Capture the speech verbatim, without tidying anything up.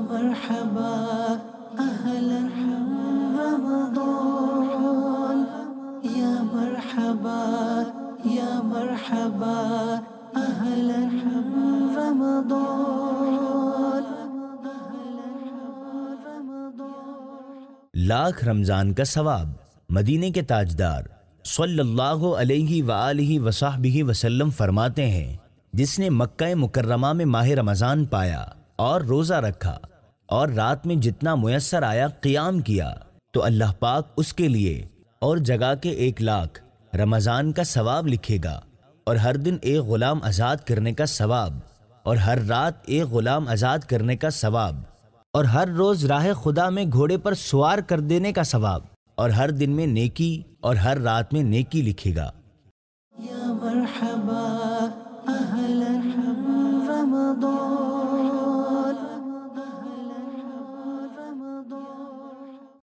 مرحبا اہلا رمضان یا مرحبا یا مرحبا اہلا رمضان. لاکھ رمضان کا ثواب. مدینے کے تاجدار صلی اللہ علیہ وآلہ وصحبہ وسلم فرماتے ہیں، جس نے مکہ مکرمہ میں ماہ رمضان پایا اور روزہ رکھا اور رات میں جتنا میسر آیا قیام کیا تو اللہ پاک اس کے لیے اور جگہ کے ایک لاکھ رمضان کا ثواب لکھے گا، اور ہر دن ایک غلام آزاد کرنے کا ثواب، اور ہر رات ایک غلام آزاد کرنے کا ثواب، اور ہر روز راہ خدا میں گھوڑے پر سوار کر دینے کا ثواب، اور ہر دن میں نیکی اور ہر رات میں نیکی لکھے گا.